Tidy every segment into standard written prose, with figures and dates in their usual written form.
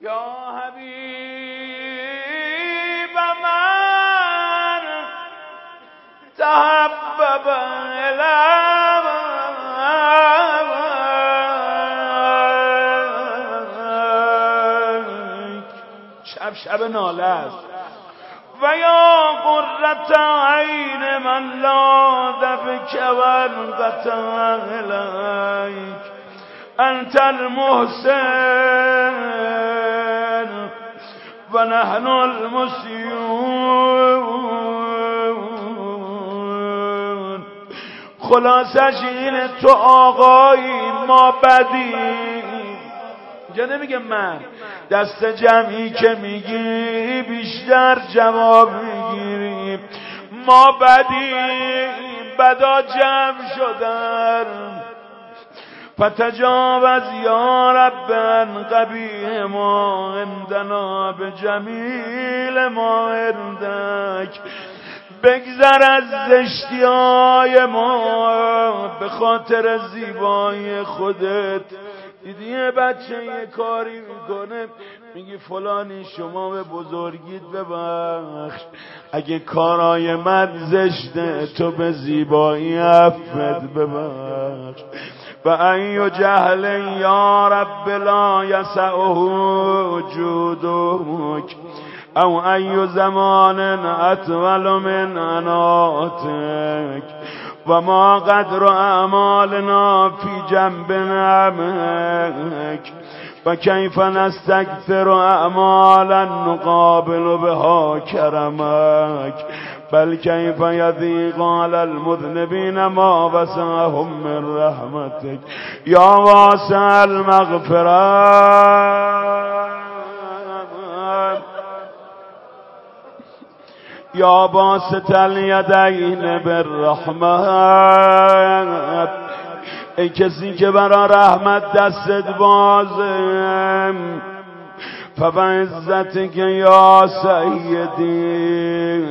یا حبیب من تحبب الیک شب ناله است و یا قرة عین من لاذ بک و انقطع الیک انت المحسن و نحن المسیئون. خلاصش اینه تو آقایی ما بدیم. اینجا نمیگه من، دست جمعی که میگی بیشتر جواب میگیریم. ما بدیم، بدا جمع شدن. فتجاوز یا رب عن قبیح ما عندنا بجمیل ما عندک. بگذر از زشتی‌های ما به خاطر زیبایی خودت. دیدی یه بچه یه کاری میکنه میگی فلانی شما به بزرگیت ببخش، اگه کارای من زشته تو به زیبایی عفوت ببخش. و ای جهل یا رب لا یسعه جودک او ای زمان اطول من عناتک و ما قدر اعمالنا فی جنب نعمک و کیف نستکثر اعمالا نقابل بها کرمک بل کیف یضیق علی المذنبین ما وسعهم من رحمتک یا واسع المغفرة یا باسط الیدین بالرحمت. ای کسی که برا رحمت دستت بازه. فبعزتک یا سیدی.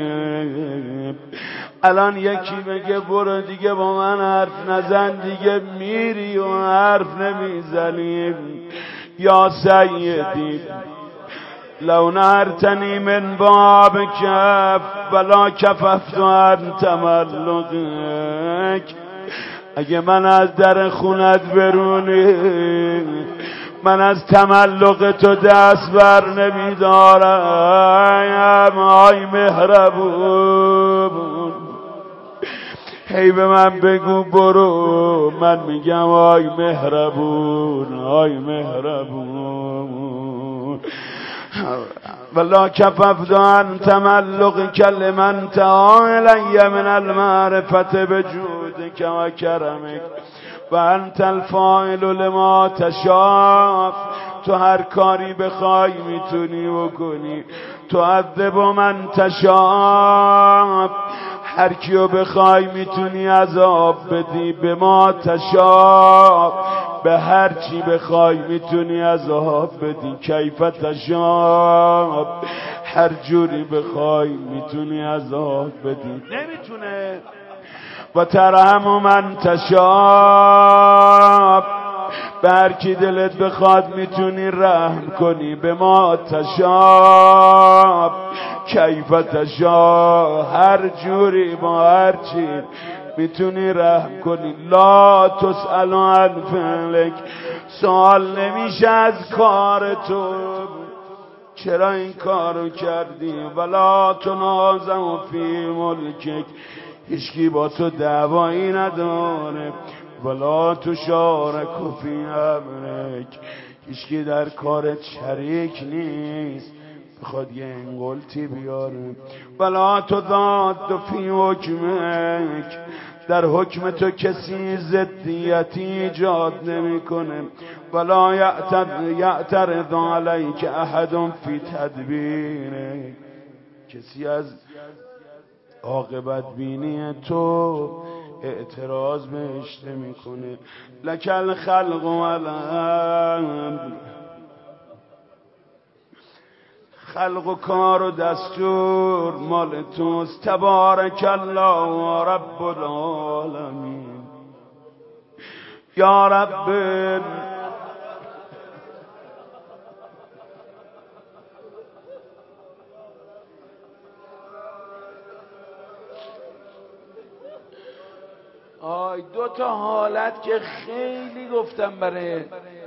الان یکی بگه برو دیگه با من حرف نزن، دیگه میری و حرف نمیزنی. یا سیدی لو نهرتنی من باب کف ولا کففت عن تملقک. اگه من از در خونت برونی من از تملق تو دست بر نمیدارم. آی مهربون هی به من بگو برو، من میگم آی مهربون آی مهربون. ولا کففت عن تملق لمن تعا الی من المعرفة بجودک و کرمک و انت الفاعل لما تشاء. تو هر کاری بخوای میتونی بکنی. تعذب من تشاء، هر کیو بخوای میتونی عذاب بدی. به ما تشاء، به هر چی بخوای میتونی عذاب بدی. کیف تشاء، هر جوری بخوای میتونی عذاب بدی. نمیتونه. و ترحم من تشاء، به هر کی دلت بخواد میتونی رحم کنی. به ما تشاء کیف تشاء، هر جوری با هر چی میتونی رحم کنی. لا تسأل عن فعلک، سوال نمیشه از کار تو چرا این کارو کردی. ولا تنازع فی ملکک، هیچکی با تو دعوایی نداره. ولا تشارک فی امرک، هیچکی در کارت شریک نیست بخواد یه انگلتی بیاره. ولا تضاد فی حکمک، در حکم تو کسی ضدیتی ایجاد نمیکنه. ولا یعترض علیک احد فی تدبیرک، کسی از عاقبت بینی تو اعتراض بهش نمیکنه. لک الخلق والامر، خلق و کار و دستور مال توست. تبارک الله رب العالمین. یا رب آی دو تا حالت که خیلی گفتم برای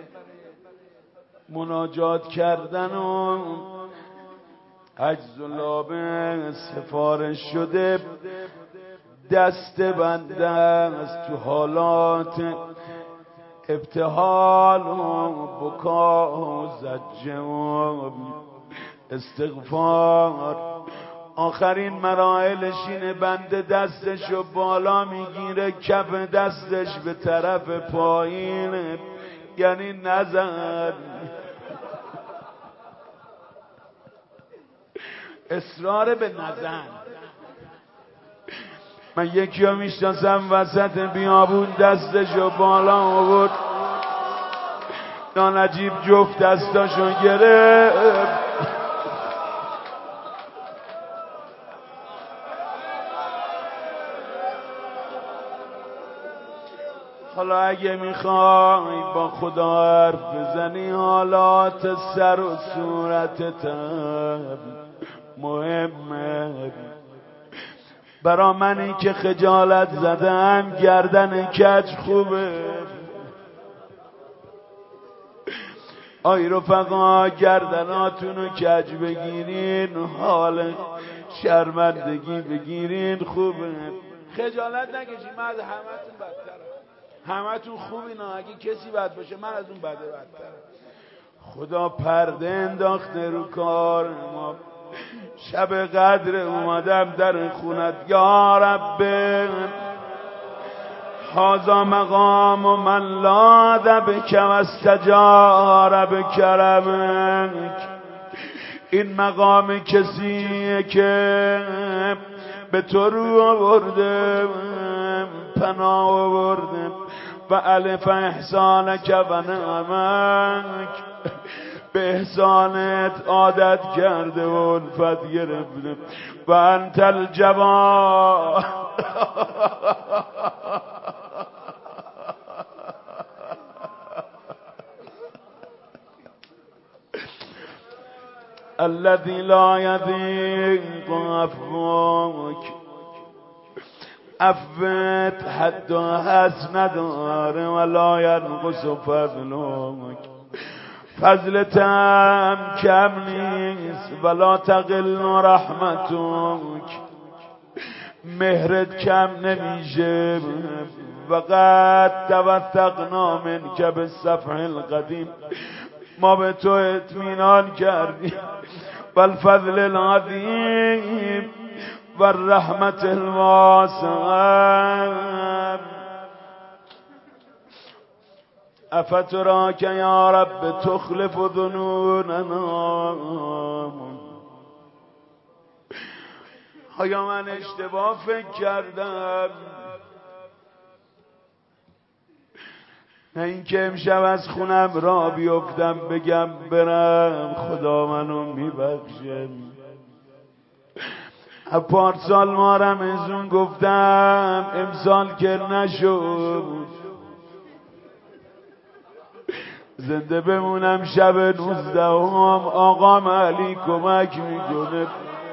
مناجات کردن و عجز و لابه سفارش شده دست بنده است تو حالات ابتهال و بکا و زجه و استغفار. آخرین مراحلش اینه بنده دستشو بالا میگیره کف دستش به طرف پایین، یعنی نزن. اصرار به نزن. من یکی ها میشناسم وسط بیابون دستشو بالا آورد نجیب جفت دستاشو گرفت. حالا اگه میخوای با خدا حرف بزنی حالات سر و صورتت مهمه. برا منی که خجالت زدم گردن کج خوبه. آی رفقا گردناتونو کج بگیرین حال شرمندگی بگیرین خوبه. خجالت نکشین. من از همتون بدترم. همتون خوبین. اگه کسی بد باشه من از اون بده بدترم. خدا پرده انداخته رو کار ما. شب قدر اومدم در خونت یا رب هذا مقام و من لاد بک و استجار بکرمک. این مقام کسیه که به تو رو آورده پناه آورده و الف احسانک و نعمک. به احسانت عادت کرده و الفت گرفته و انت الجواد. الذي لا يضيق عفوك. عفوت حد و حس نداره ولا ينقص فضلك. فضلتم کم نیست ولا تقل رحمتک. مهرت کم نمیشه. وقد توثقنا منک بالصفح القدیم. ما به تو اطمینان کردیم. والفضل العظیم والرحمت الواسعه. افتراک یا رب تخلف ظنوننا. آیا من اشتباه فکر کردم؟ نه اینکه امشب از خونم را بیفتم بگم برم خدا منو میبخشه. پارسال ما رمضان گفتم امسال که نشد. زنده بمونم شب 19 آقام علی کمک میکنه.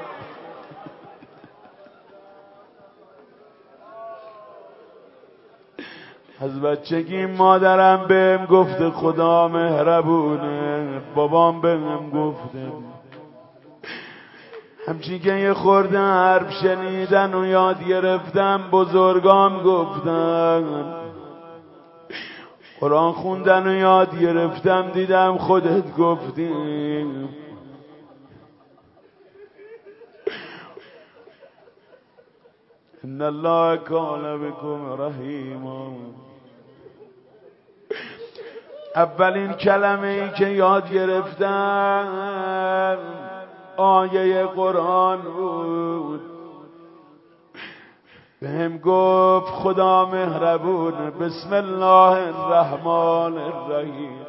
از بچگی مادرم بهم گفته خدا مهربونه. بابام بهم گفته. همچین که یه خورده حرف شنیدن و یاد گرفتم بزرگام گفتن. قرآن خوندن و یاد گرفتم دیدم خودت گفتی. ان الله کان بکم رحیما. اولین کلمه ای که یاد گرفتم آیه قرآن بود. بهم گفت خدا مهربونه. بسم الله الرحمن الرحیم.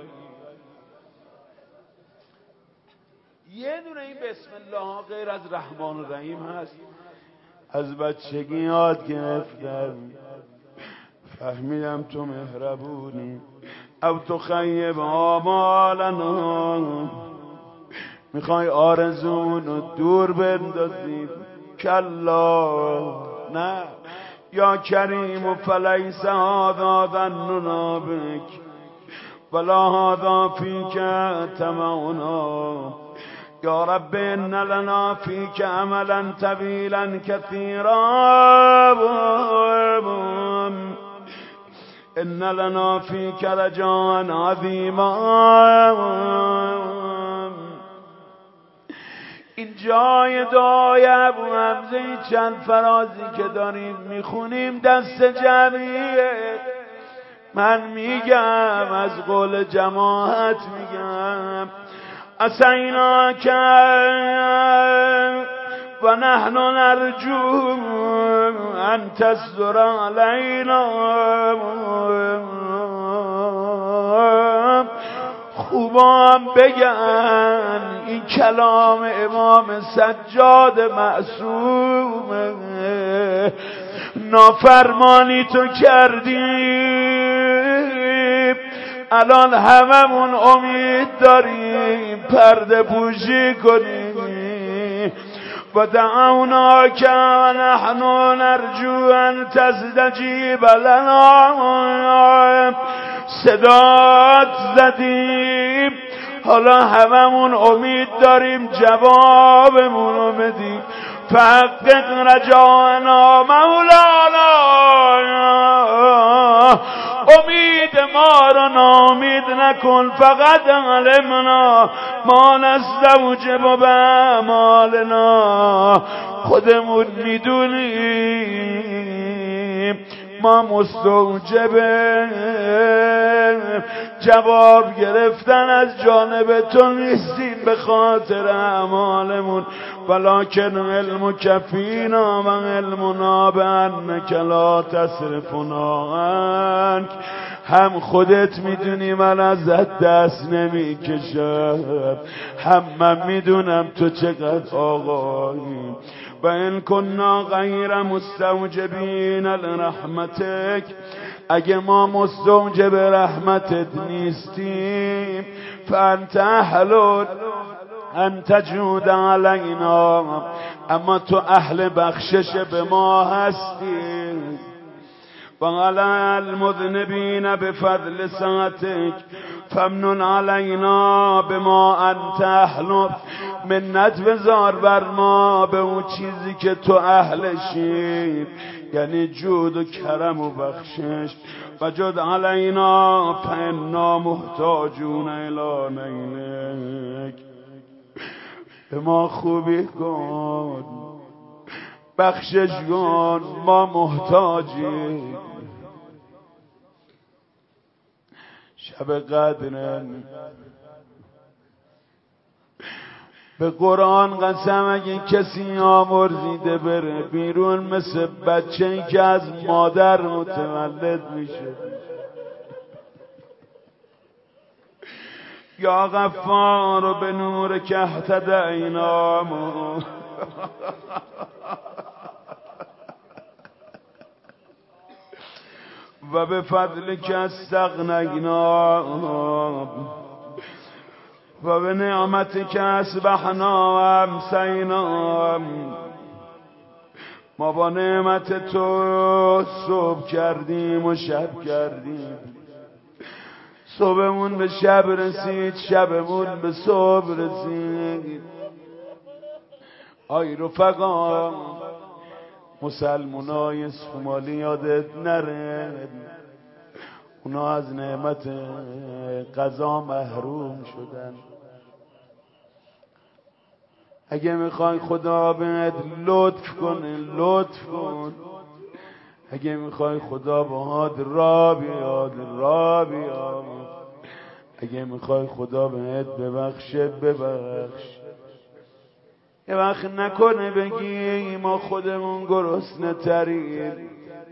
یه دونه این بسم الله غیر از رحمان الرحیم هست. از بچگی یاد گرفتم. فهمیدم تو مهربونی. او تخیب آمالنا. میخوای آرزون رو دور بندازی. کلا نه یا کریم فلیس هذا ظننا بک ولا هذا فیک طمعنا یا رب ان لنا فیک عملا طویلا کثیرا ان لنا فیک رجاء عظیما. این جای دعای ابو حمزه چند فرازی که داریم میخونیم دست جمعیه. من میگم از قول جماعت میگم اسیناک و نحن نرجو ان تصدر علینا. خوبان بگن این کلام امام سجاد معصومه. نافرمانی تو کردیم الان هممون امید داریم پرده پوشی کنیم. و دعوناک و نحن نرجو ان تستجیب لنا. صدات زدیم حالا هممون امید داریم جوابمون رو بدیم. فحقق رجاءنا مولانا. امید ما رو نامید نکن. فقط علمنا ما نستوجب به اعمالنا. خودمون میدونیم ما مستوجب جواب گرفتن از جانب تو نیستیم به خاطر اعمالمون. ولکن علم کفینا و علمنا بانک لا تصرفنا عنک. هم خودت میدونی من ازت دست نمیکشم، هم من میدونم تو چقدر آقایی. و ان کنا غیر مستوجبین لرحمتک، اگه ما مستوجب رحمتت نیستیم، فانت اهل ان تجود علینا، اما تو اهل بخشش به ما هستی. و علی المذنبین بفضل سعتک فمنن علینا بما انت اهل. منت بذار بر ما به اون چیزی که تو اهلشی، یعنی جود و کرم و بخشش. و جد علینا فانا محتاجون الی نیلک. به ما خوبی کن، بخشش کن، ما محتاجیم. شب قدر به قرآن قسم اگه کسی آمرزیده بره بیرون مثل بچه‌ای که از مادر متولد میشه. یا غفار به نور که اهتدینا و به فضل که استغنینا و به نعمت که اصبحنا و امسینا. ما با نعمت تو صبح کردیم و شب کردیم. صبحمون به شب رسید، شبمون به صبح رسید. آی رفقا، مسلمانای سومالی یادت نره، اونا از نعمت قضا محروم شدن. اگه میخوای خدا بهت لطف کنه لطف کن، اگه میخوای خدا باهات را بیاد را بیاد، اگه میخوای خدا بهت ببخشه ببخش. یه وقت نکنه بگی ما خودمون گرسنه تریم.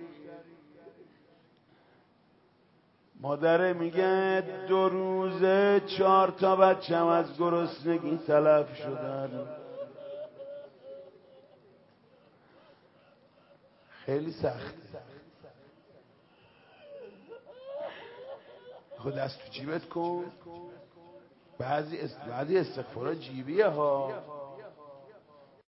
مادره میگه 2 روزه 4 تا بچم از گرسنگی تلف شدن. خیلی سخته. خود دست تو جیبت کن. بعضی استغفارا جیبیه ها.